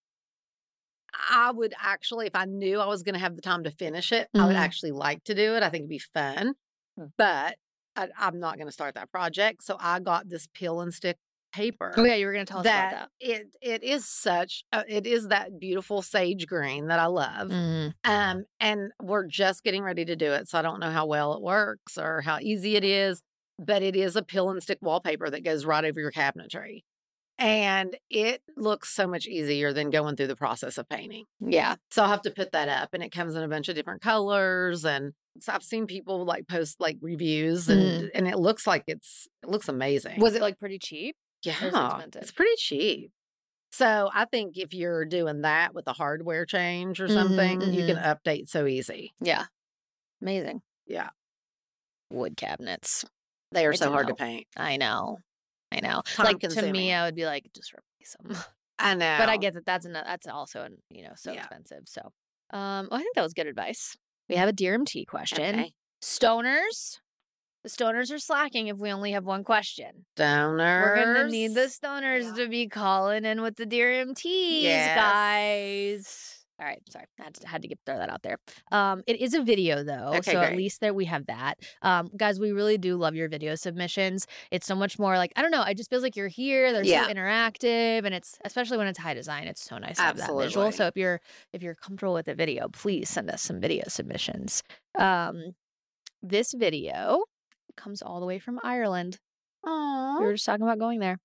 I would actually, if I knew I was going to have the time to finish it, I would Mhm. actually like to do it. I think it'd be fun, but I, I'm not going to start that project. So I got this peel and stick paper. Oh yeah, you were gonna tell us that, about it it is such a, it is that beautiful sage green that I love. that. Mm. Um, and we're just getting ready to do it, so I don't know how well it works or how easy it is, but it is a peel and stick wallpaper that goes right over your cabinetry. And it looks so much easier than going through the process of painting. Yeah. So I'll have to put that up, and it comes in a bunch of different colors. And so I've seen people like post like reviews, and Mm. and it looks like it's it looks amazing. Was it like pretty cheap? Or is it Yeah, expensive? it's pretty cheap. So I think if you're doing that with a hardware change or Mhm, something, you can mhm. update so easy. Yeah. Amazing. Yeah, Wood cabinets. they are I so do hard to know. paint. I know. I know. Time Like to consuming. me, I would be like, just replace them. I know, But I get that that's an, that's also an, you know so Yeah. expensive. So, um, I think that was good advice. We have a Dear M T question. Okay. Stoners. The stoners are slacking if we only have one question. Stoners. We're gonna need the stoners Yeah. to be calling in with the Dear M Ts, Yes. guys. All right, sorry, I had to, had to get throw that out there. Um, it is a video though, Okay, so at great. least there we have that. Um, guys, we really do love your video submissions. It's so much more like I don't know. It just feels like you're here. They're Yeah. so interactive, and it's especially when it's high design. It's so nice to have that visual. Absolutely. So if you're if you're comfortable with the video, please send us some video submissions. Um, this video comes all the way from Ireland. We Aw. were just talking about going there.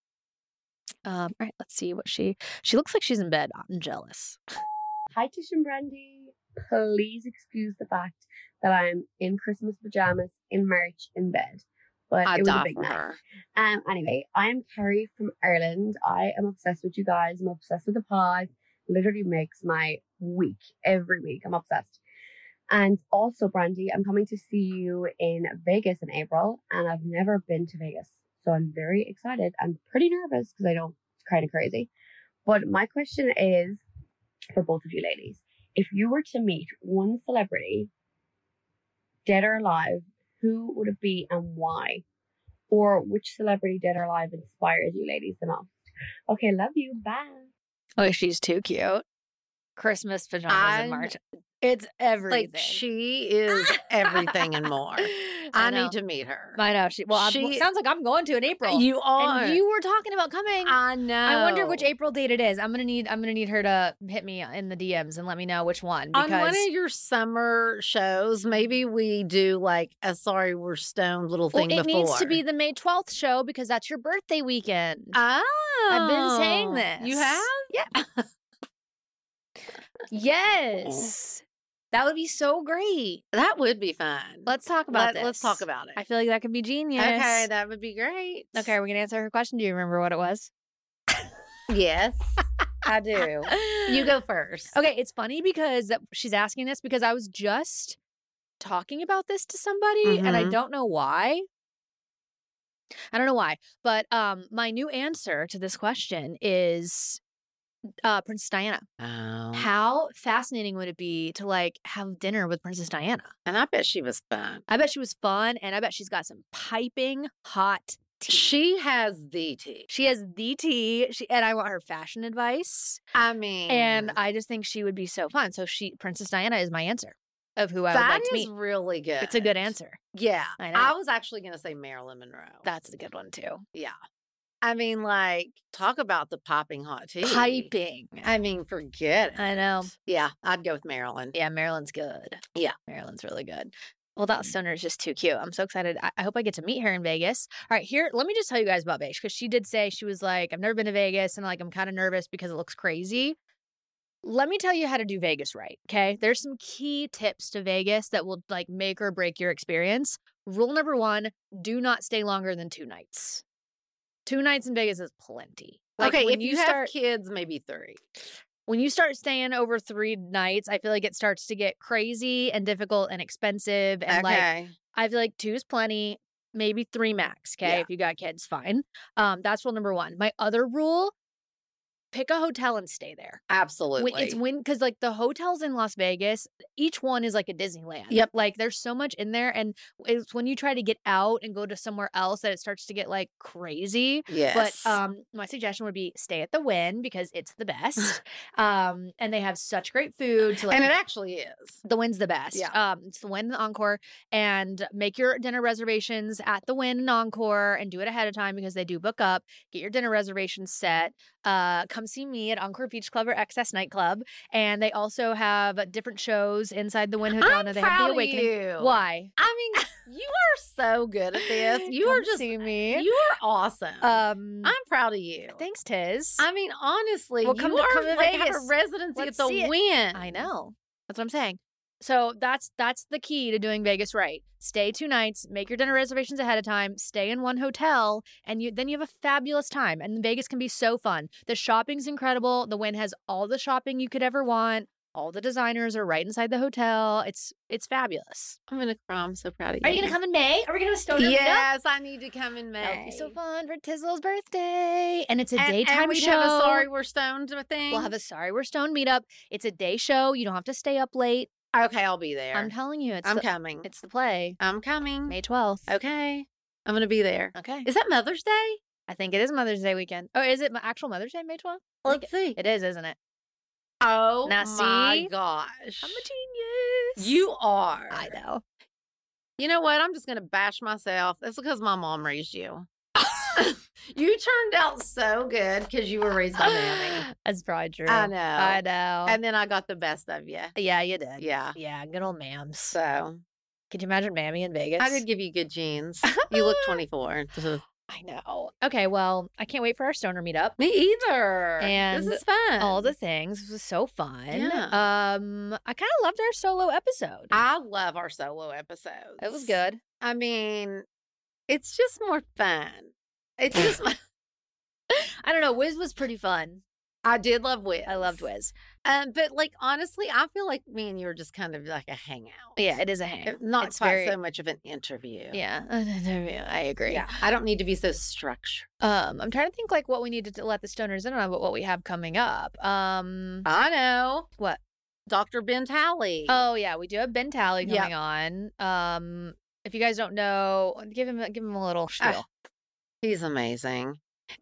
Um, all right, let's see what she she looks like she's in bed. I'm jealous. Hi, Tish and Brandy. Please excuse the fact that I'm in Christmas pajamas in March in bed. But I it was a die big for night. her. Um, anyway, I am Carrie from Ireland. I am obsessed with you guys. I'm obsessed with the pod. Literally makes my week every week. I'm obsessed. And also, Brandy, I'm coming to see you in Vegas in April, and I've never been to Vegas. So I'm very excited. I'm pretty nervous because I know it's kind of crazy. But my question is for both of you ladies. If you were to meet one celebrity, dead or alive, who would it be and why? Or which celebrity, dead or alive, inspires you ladies the most? Okay, love you. Bye. Oh, she's too cute. Christmas pajamas in I'm- March. It's everything. Like she is everything and more. I, know. need to meet her. I know. She, well, I'm- She- sounds like I'm going to in April. You are. and you were talking about coming. I know. I wonder which April date it is. I'm gonna need. I'm gonna need her to hit me in the D Ms and let me know which one. Because On one of your summer shows, maybe we do like a "Sorry We're Stoned" little well, thing it before. needs to be the May twelfth show because that's your birthday weekend. Oh, I've been saying this. You have? Yeah. Yes. That would be so great. That would be fun. Let's talk about Let, this. Let's talk about it. I feel like that could be genius. Okay, that would be great. Okay, we're gonna answer her question. Do you remember what it was? Yes, I do. You go first. Okay, it's funny because that- she's asking this because I was just talking about this to somebody and I Mhm. don't know why. I don't know why, but um my new answer to this question is uh Princess Diana. Oh, How fascinating would it be to like have dinner with Princess Diana? and I bet she was fun. I bet she was fun and I bet she's got some piping hot tea. She has the tea. She has the tea. She and I want her fashion advice. I mean, And I just think she would be so fun. So she Princess Diana is my answer of who I would that like to is meet. really good. It's a good answer. Yeah, I know. was actually going to say Marilyn Monroe. That's a good one too. yeah. I mean, like, talk about the popping hot tea. Piping. I mean, forget it. I know. Yeah, I'd go with Marilyn. Yeah, Marilyn's good. Yeah. Marilyn's really good. Well, that stoner is just too cute. I'm so excited. I, I hope I get to meet her in Vegas. All right, here, let me just tell you guys about Vegas because she did say she was like, I've never been to Vegas and like I'm kind of nervous because it looks crazy. Let me tell you how to do Vegas right, okay? There's some key tips to Vegas that will like make or break your experience. Rule number one, do not stay longer than two nights. Two nights in Vegas is plenty. Like, okay, when if you, start, have kids, maybe three. when you start staying over three nights, I feel like it starts to get crazy and difficult and expensive. And like, Okay. I feel like two is plenty, maybe three max. Okay. Yeah. If you got kids, fine. Um, that's rule number one. My other rule, pick a hotel and stay there. Absolutely. When, it's when because like the hotels in Las Vegas, each one is like a Disneyland. Yep. Like there's so much in there, and it's when you try to get out and go to somewhere else that it starts to get like crazy. Yes. But um, my suggestion would be stay at the Wynn because it's the best. um, and they have such great food. So like, and it actually is. the Wynn's the best. Yeah. Um, it's the Wynn and the Encore, and make your dinner reservations at the Wynn and Encore, and do it ahead of time because they do book up. Get your dinner reservations set. Uh, come see me at Encore Beach Club or Excess Nightclub, and they also have different shows inside the Wynn Hotel. I'm and they proud have the of Awakening. you. Why? I mean, you are so good at this. You Come are just see me. You are awesome. Um, I'm proud of you. thanks, Tiz. I mean, honestly, Well, you come to- are come to like have Vegas. a residency Let's at the see it. Wynn. I know. That's what I'm saying. So that's that's the key to doing Vegas right. Stay two nights, make your dinner reservations ahead of time, stay in one hotel, and you then you have a fabulous time. And Vegas can be so fun. The shopping's incredible. The Wynn has all the shopping you could ever want. All the designers are right inside the hotel. It's it's fabulous. I'm gonna cry. I'm so proud of you. Are you gonna come in May? Are we gonna stoner meet up? Yes, I need to come in May. That would be so fun for Tizzle's birthday. And it's a And, daytime and we show. have a sorry we're stoned thing. We'll have a Sorry We're Stoned meetup. It's a day show. You don't have to stay up late. Okay, I'll be there. I'm telling you, it's I'm the, coming. it's the play. I'm coming. May twelfth. Okay, I'm gonna be there. Okay. Is that Mother's Day? I think it is Mother's Day weekend. Oh, is it my actual Mother's Day, May twelfth? I think Let's see. It is, isn't it? Oh Now, my see? gosh! I'm a genius. You are. I know. You know what? I'm just gonna bash myself. That's because my mom raised you. You turned out so good because you were raised by Mammy. That's probably true. I know. I know. And then I got the best of you. yeah, you did. Yeah. Yeah, good old Mams. So Could you imagine Mammy in Vegas? I did give you good genes. You look twenty-four. I know. Okay, well, I can't wait for our stoner meetup. Me either. And this is fun. All the things. This was so fun. Yeah. Um, I kind of loved our solo episode. I love our solo episodes. It was good. I mean, it's just more fun. It's just. I don't know. Wiz was pretty fun. I did love Wiz. I loved Wiz. Um, but like honestly, I feel like me and you are just kind of like a hangout. Yeah, it is a hang. It- Not It's quite very- so much of an interview. Yeah, an interview. I agree. Yeah. I don't need to be so structured. Um, I'm trying to think like what we needed to let the stoners in on about what we have coming up. Um, I know. what? Doctor Ben Talley. Oh yeah, we do have Ben Talley Yep. coming on. Um, if you guys don't know, give him give him a little spiel. He's amazing.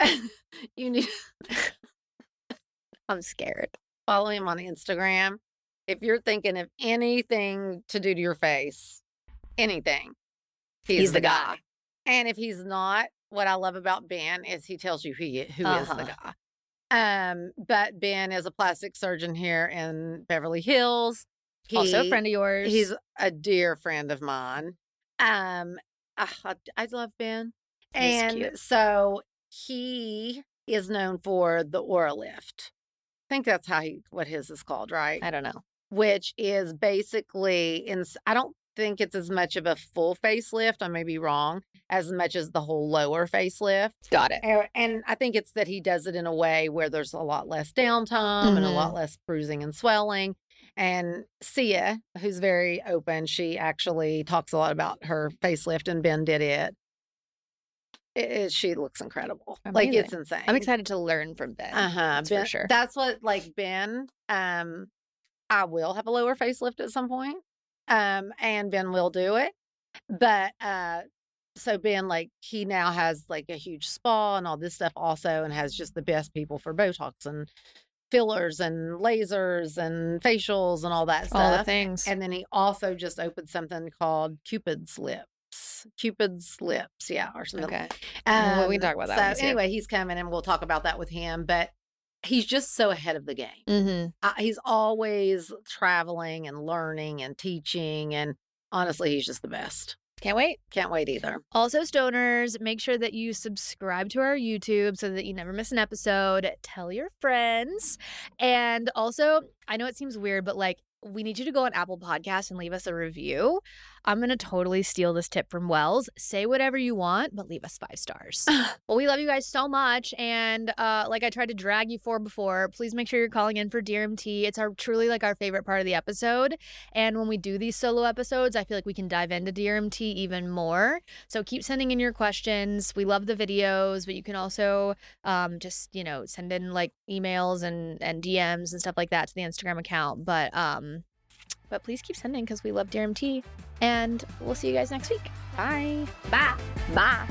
You need to I'm scared. follow him on Instagram. If you're thinking of anything to do to your face, anything, he's, He's the, the guy. guy. And if he's not, what I love about Ben is he tells you who he, who is the Uh-huh. guy. Um, but Ben is a plastic surgeon here in Beverly Hills. also a He- friend of yours. He's a dear friend of mine. Um, ah, I, I love Ben. He's And cute. so he is known for the Aura Lift. I think that's how he what his is called, right? I don't know. Which is basically in I don't think it's as much of a full facelift, I may be wrong, as much as the whole lower facelift. Got it. And, and I think it's that he does it in a way where there's a lot less downtime and a Mhm. lot less bruising and swelling. And Sia, who's very open, she actually talks a lot about her facelift, and Ben did it. It, it- she looks incredible. Like it's Amazing. insane. I'm excited to learn from Ben. Uh huh. That's for sure. That's what like Ben. Um, I will have a lower facelift at some point. Um, and Ben will do it. But uh, so Ben, like he now has like a huge spa and all this stuff also, and has just the best people for Botox and fillers and lasers and facials and all that stuff. All the things. And then he also just opened something called Cupid's Lips. Cupid's Lips, yeah, or something. okay. Um, Well, we can talk about that when we So see it. anyway, he's coming, and we'll talk about that with him. But he's just so ahead of the game. Mm-hmm. Uh, he's always traveling and learning and teaching, and honestly, he's just the best. Can't wait. Can't wait either. Also, stoners, make sure that you subscribe to our YouTube so that you never miss an episode. Tell your friends. And also, I know it seems weird, but like, we need you to go on Apple Podcasts and leave us a review. I'm going to totally steal this tip from Wells. Say whatever you want, but leave us five stars. Well, we love you guys so much. And uh, like I tried to drag you for before, please make sure you're calling in for Dear M T. It's our truly like our favorite part of the episode. And when we do these solo episodes, I feel like we can dive into Dear M T even more. So keep sending in your questions. We love the videos, but you can also um, just, you know, send in like emails and, and D Ms and stuff like that to the Instagram account. But um, but please keep sending because we love Dear M T. And we'll see you guys next week. Bye. Bye. Bye.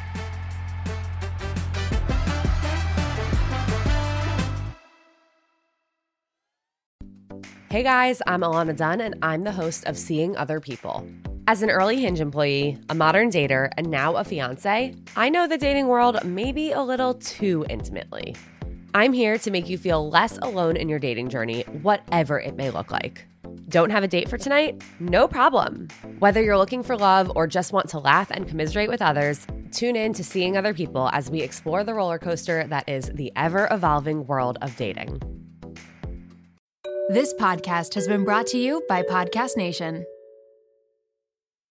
Hey guys, I'm Alana Dunn, and I'm the host of Seeing Other People. As an early Hinge employee, a modern dater, and now a fiance, I know the dating world maybe a little too intimately. I'm here to make you feel less alone in your dating journey, whatever it may look like. Don't have a date for tonight? No problem. Whether you're looking for love or just want to laugh and commiserate with others, tune in to Seeing Other People as we explore the roller coaster that is the ever-evolving world of dating. This podcast has been brought to you by Podcast Nation.